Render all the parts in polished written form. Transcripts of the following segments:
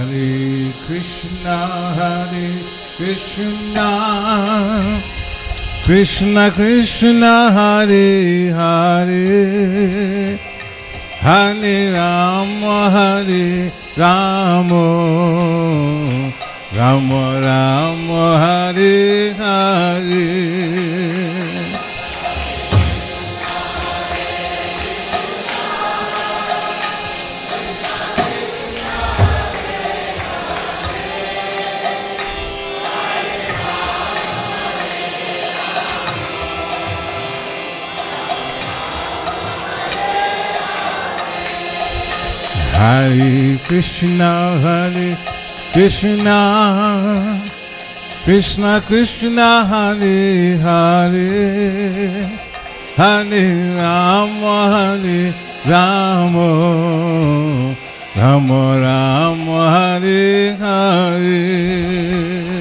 Hare Krishna, Krishna Krishna, Hare Hare, Hare Rama, Rama Rama, Hare Hare. Hare Krishna, Krishna Krishna, Hare Hare, Hare Rama, Rama Rama, Hare Hare.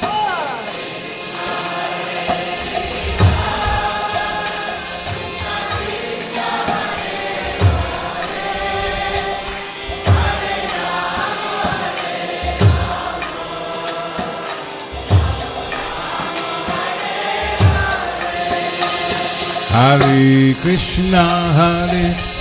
Hare Krishna,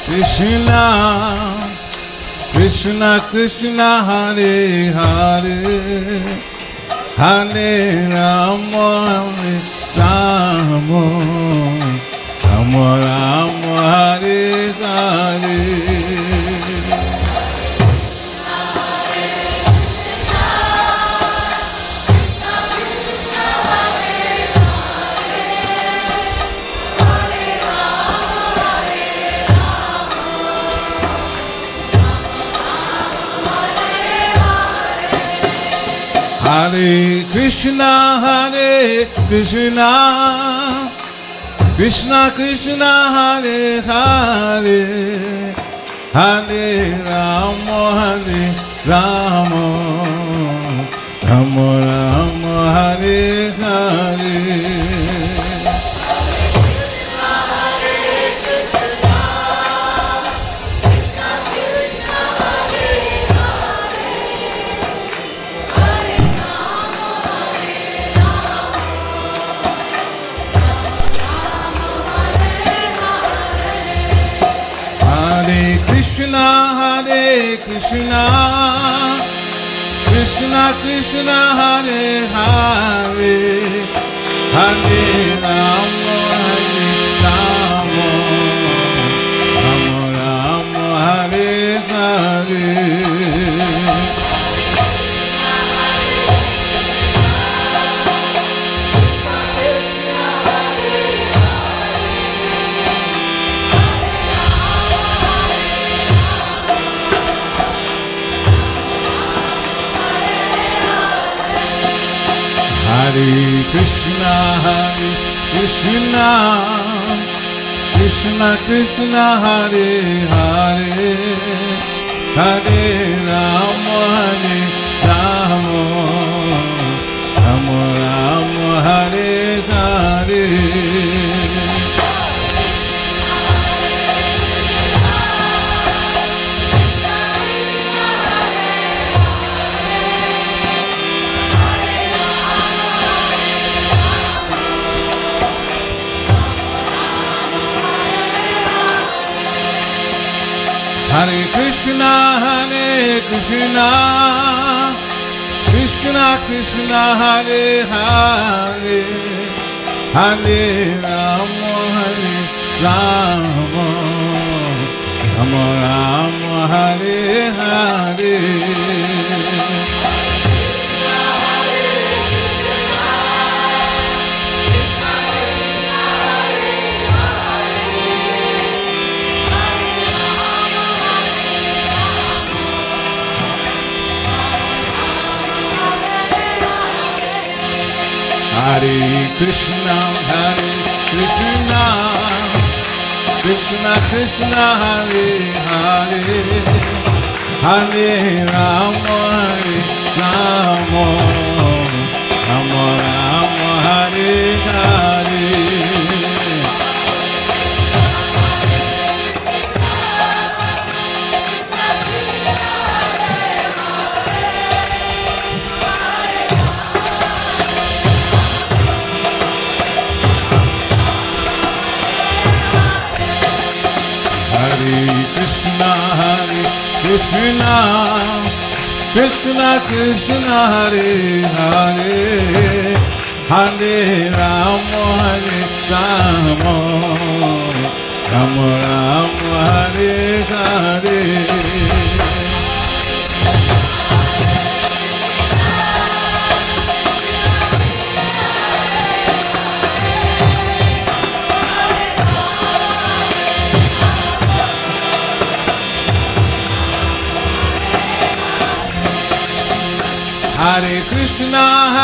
Krishna Krishna, Hare Hare, Hare Rama, Rama Rama, Hare Hare. Hare Krishna, Krishna Krishna, Hare Hare, Hare Rama, Rama Rama, Hare Hare. Krishna, Krishna Krishna, Hare Hare, Hare Rama, Rama Rama, Hare Hare. Hare Krishna, Krishna Krishna, Hare Hare, Hare Rama, Rama Rama, Hare Hare. Hare Krishna, Krishna Krishna, Hare Hare, Hare Rama, Rama Rama, Hare Hare. Hare Krishna, Krishna Krishna, Hare Hare, Hare Rama, Rama Rama, Hare Hare. Hare Krishna, Krishna Krishna Hare Hare, Hare Rama Hare Rama, Rama Rama Hare Hare. Hare Krishna,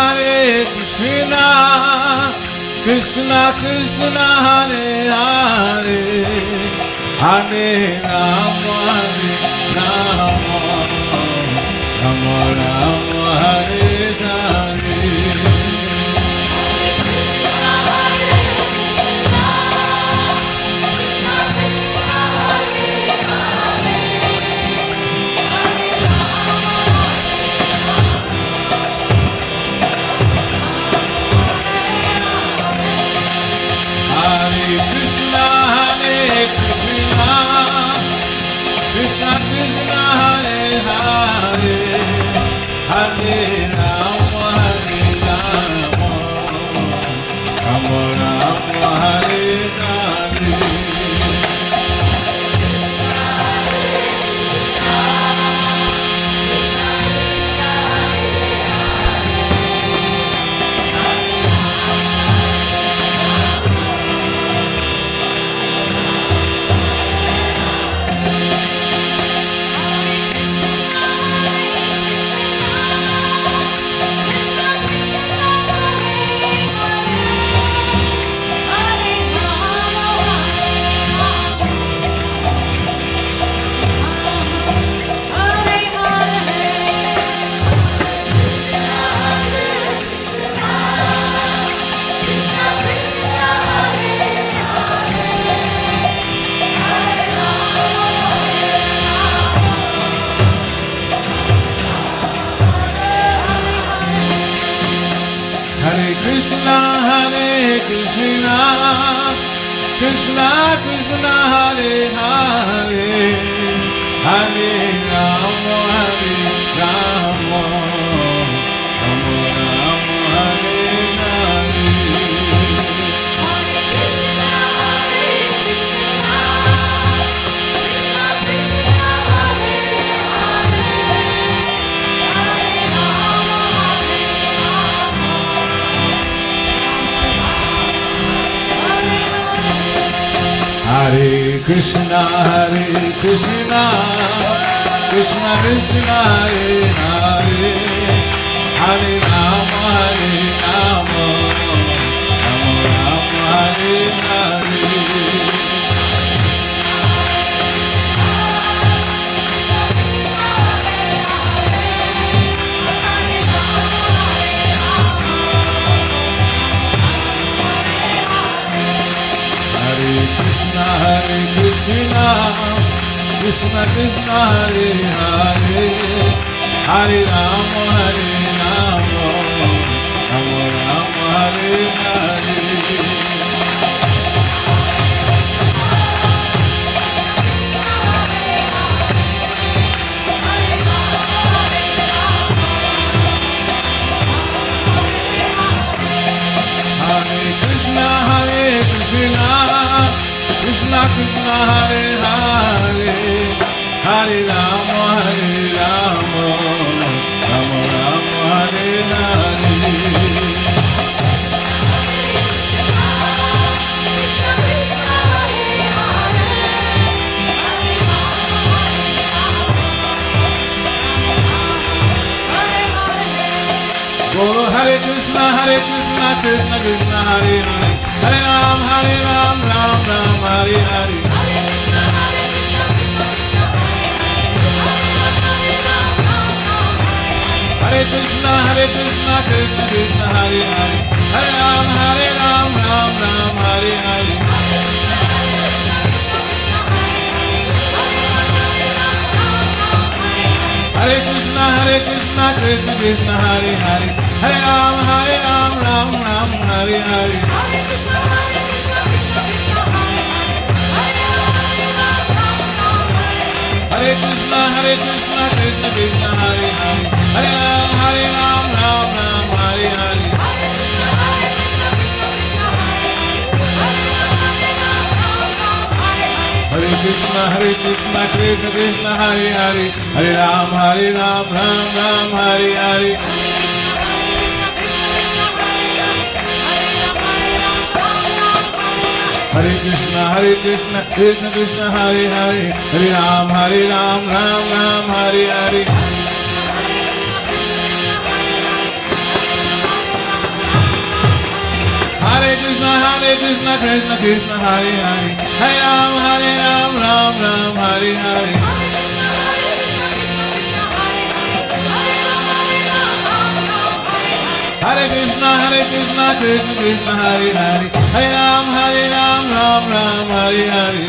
Krishna Krishna Hare Hare, Hare Rama Rama, Rama Rama Hare Hare. Krishna Krishna Hare Hare, Hare Rama Rama, Rama Rama Hare Hare. Krishna Krishna Hare Hare, Hare Rama Rama, Rama Rama Hare Hare. Hare Krishna, Krishna Krishna Hare Hare, Hare Rama Rama, Rama Rama Hare Hare. Krishna, Krishna Krishna Hare Hare, Hare Rama Rama, Rama Rama Hare Hare. Krishna Krishna Hare Hare, Hare Rama Rama, Rama Rama Hare Hare. Guru Hare Krishna, Krishna Krishna Hare Hare, Hare Ram, Ram Ram Hare Hare. Hare Krishna, Krishna Krishna Hare Hare, Hare Ram, Ram Hare Hare. Hare Krishna, Krishna Krishna Hare Hare, Hare Ram, Ram Hare Hare. Krishna, Krishna Krishna, Hare Hare, Hare Ram, Ram Ram, Hare Hare. Hare Krishna, Krishna Krishna, Hare Hare, Hare Ram, Ram Ram, Hare Hare. Hare Krishna, Krishna Krishna, Hare Hare, Hare Ram, Ram Ram, Hare Hare. Hare Krishna, Krishna Krishna, Hare Hare, Hare Ram, Ram Ram, Hare Hare. Hare Krishna, Krishna Krishna, Hare Hare, Hare Ram, Ram Ram, Hare Hare.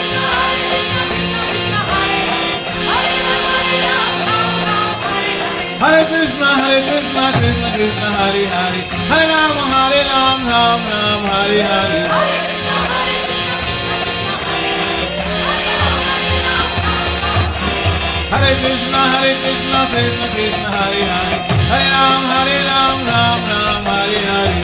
Hare Krishna, Krishna Krishna, Hare Hare, Hare Ram, Ram Ram, Hare Hare. Hare Krishna, Krishna Krishna, Hare Hare, Hare Ram, Ram Ram, Hare Hare.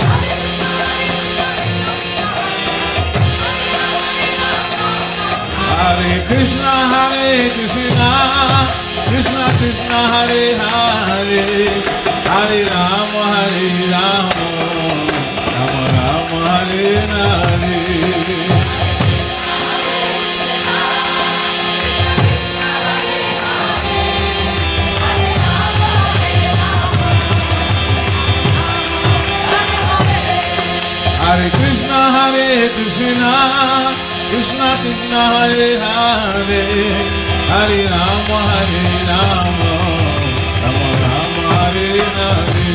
Hare Krishna, Krishna Krishna, Hare Hare, Hare Ram, Ram Ram, Hare Hare. Hare Krishna, Krishna Krishna, Hare Hare, Hare Ram, Ram Ram, Hare Hare.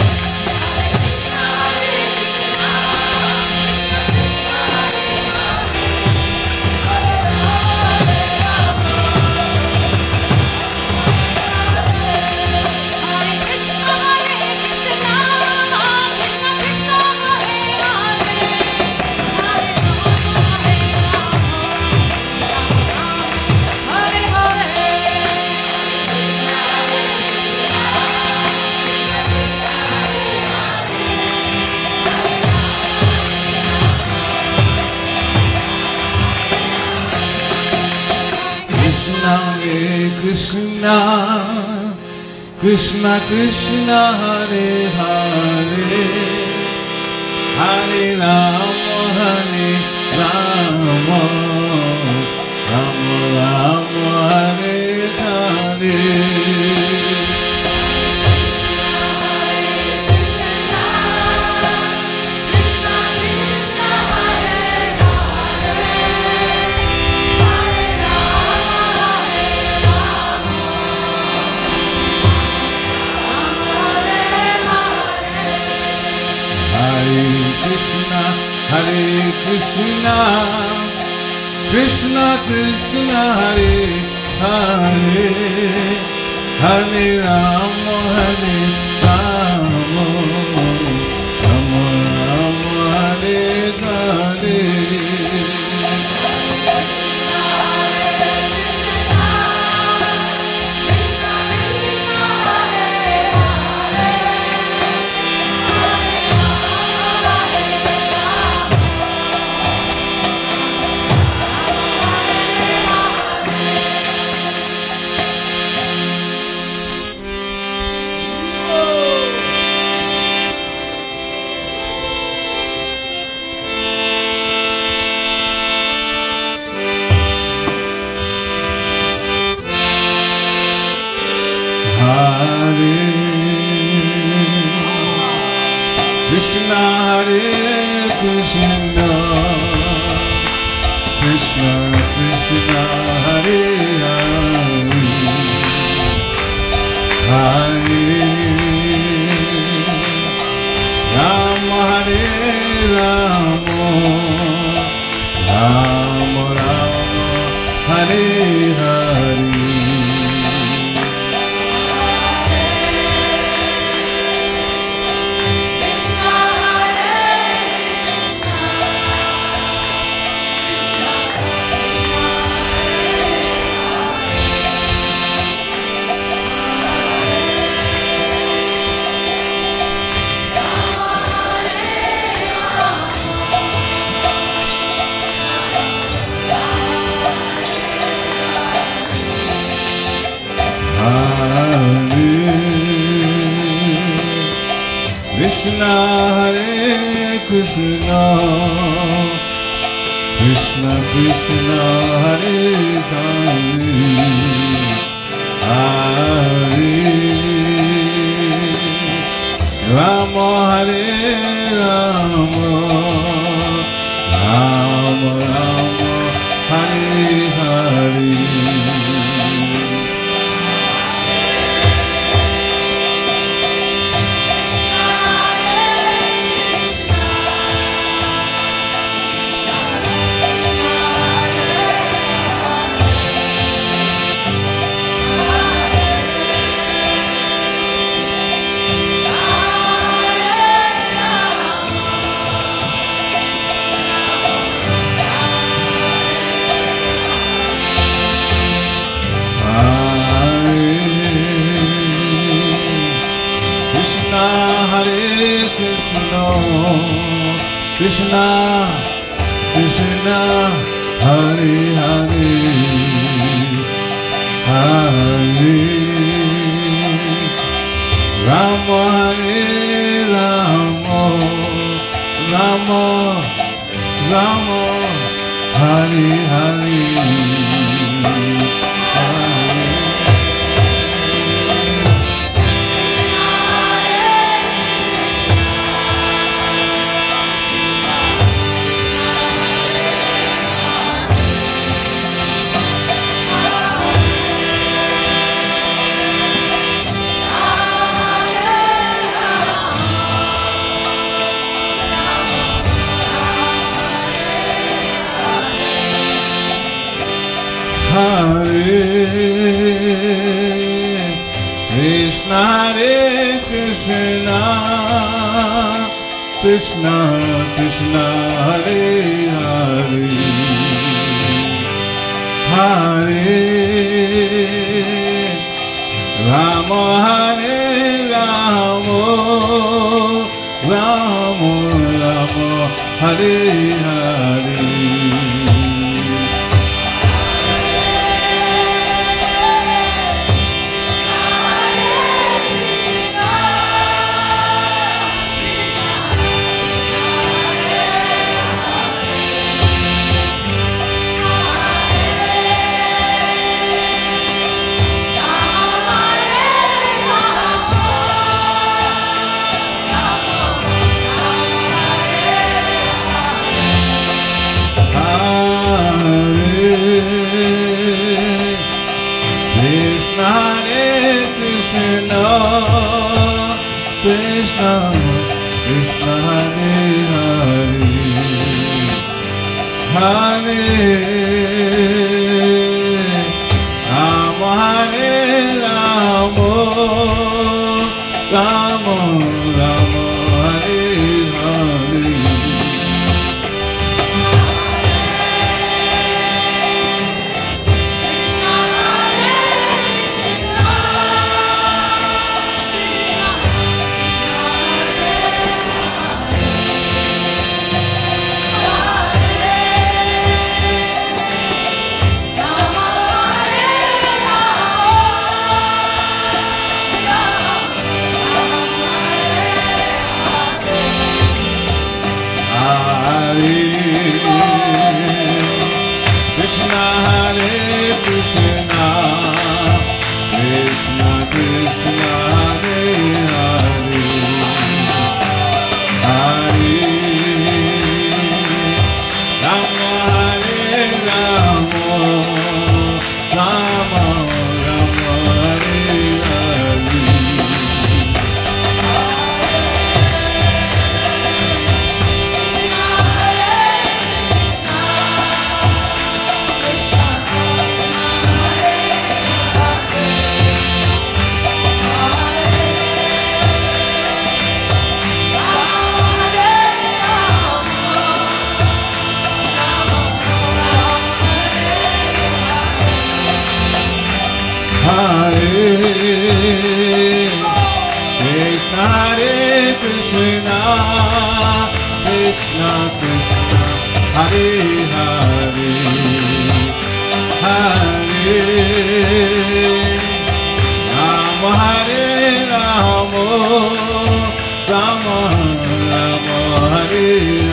Krishna, Krishna Krishna, Hare Hare, Hare Ram, Ram Ram, Hare Hare. Hare Krishna, Krishna Krishna, Hare Hare, Hare Ram, Ram Ram, Hare Hare. Krishna, Hare Krishna, Krishna Krishna, Hare Hare, Hare Ram, Ram Ram, Hare Hare. Krishna, Krishna Krishna, Hare Hare, Hare Rama, Hare Rama, Rama Rama, Hare Hare. Krishna, Krishna, Hare Hare, Hare Rama, Hare Rama, Rama Rama, Hare Hare, Hare Krishna, Hare Krishna, Krishna Krishna, Hare Hare, Hare Rama, Hare Rama, Rama Rama, Hare Hare. Krishna, Krishna, Hare Hare, Hare Rama, Rama Rama, Hare Hare. Krishna, Hare Krishna, Krishna Krishna, Hare Hare, Hare Rama, Hare Rama, Rama Rama, Hare Hare. Hare Krishna, Hare Krishna, Krishna Krishna, Hare Hare, Hare Rama, Hare Rama, Rama Rama, Hare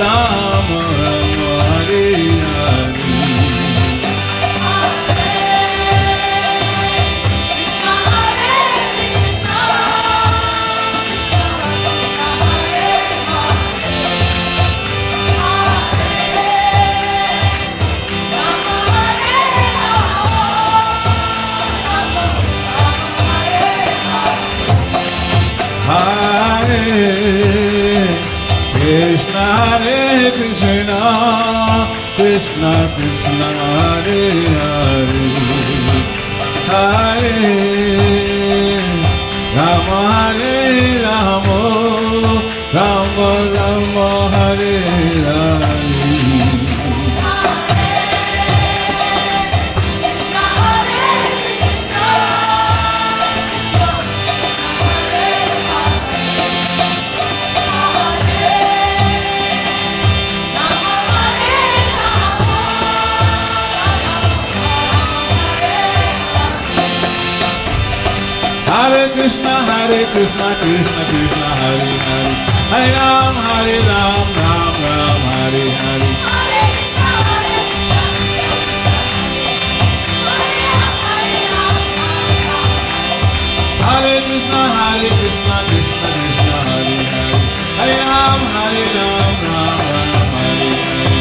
Rama Hare Krishna Hare Krishna, Krishna Krishna Hare Hare, Hare Rama Hare Rama, Rama Rama Hare Hare. Hare Krishna, Krishna Krishna, Hare Hare, Hare Ram, Ram Ram, Hare Hare. Hare Krishna, Krishna Krishna, Hare Hare, Hare Ram, Ram Ram, Hare Hare.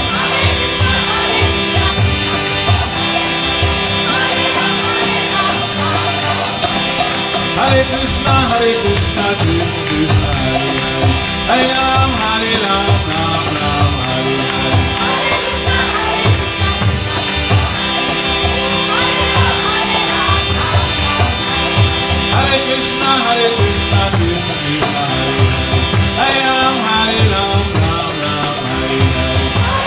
Hare Krishna, Krishna Krishna, Hare Hare, Hare Ram, Ram Ram, Hare Hare. Hare Krishna, Krishna Krishna, Hare Hare, Hare Ram, Ram Ram, Hare Hare.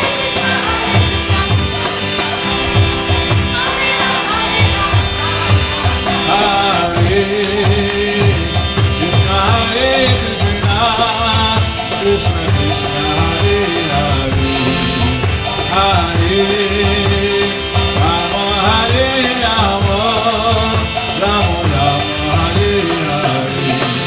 Krishna Krishna, Hare Hare, Hare Rama, Hare Rama, Rama Rama, Hare Hare.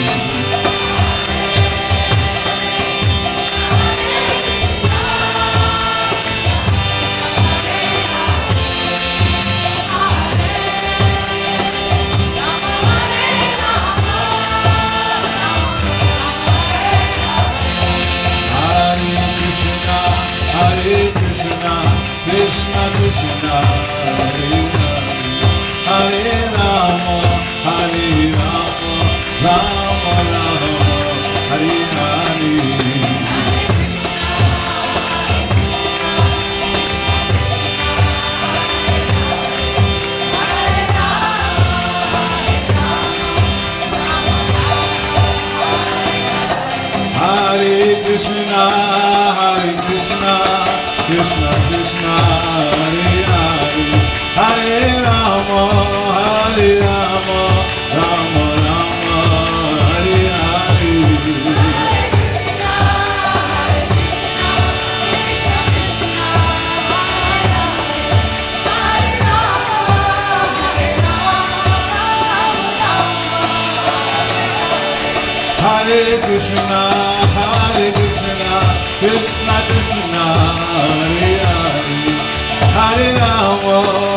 Krishna Krishna, Hare Hare, Hare Rama, Rama Rama, Hare Hare. Hare Krishna, Krishna Krishna, Hare Hare, Hare Rama, Rama Rama, Hare Hare. Hare Krishna, Krishna Krishna, Hare Hare, Hare Rama,